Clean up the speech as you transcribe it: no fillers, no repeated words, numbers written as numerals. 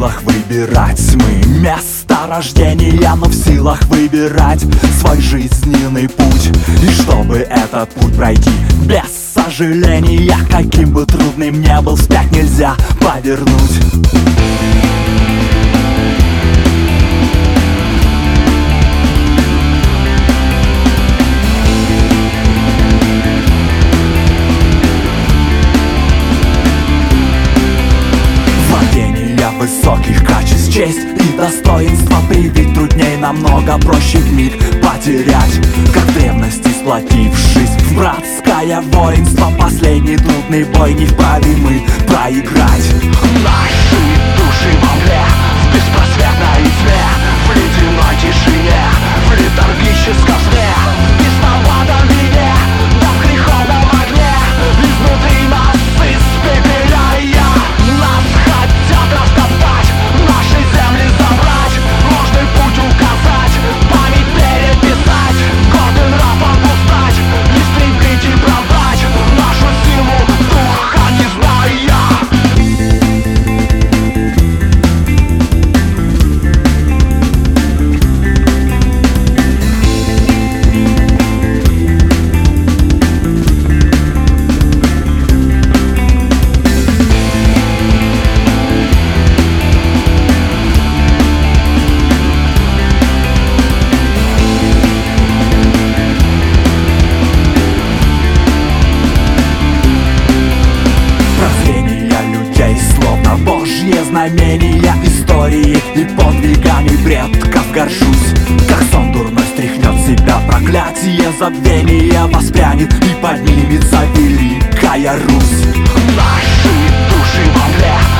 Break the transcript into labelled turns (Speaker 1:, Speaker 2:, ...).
Speaker 1: силах выбирать мы место рождения, но в силах выбирать свой жизненный путь. И чтобы этот путь пройти без сожаления, каким бы трудным ни был, вспять нельзя повернуть. Высоких качеств, честь и достоинство привить трудней, намного проще вмиг потерять. Как в древности сплотившись в братское воинство, последний трудный бой не вправе мы проиграть. Наши души во мгле, в беспросветной тьме, в ледяной тишине, в летаргическом сне, в бесноватом вине, да в греховном огне, изнутри нас испепеляя. Нас хотят растоптать, наши земли забрать, ложный путь указать, память переписать, годы нрав опустать, истребить и продать нашу силу духа не зная. Знамения истории и подвигами предков горжусь. Как сон дурной стряхнет себя проклятие забвения, воспрянет и поднимется великая Русь. Наши души во мгле,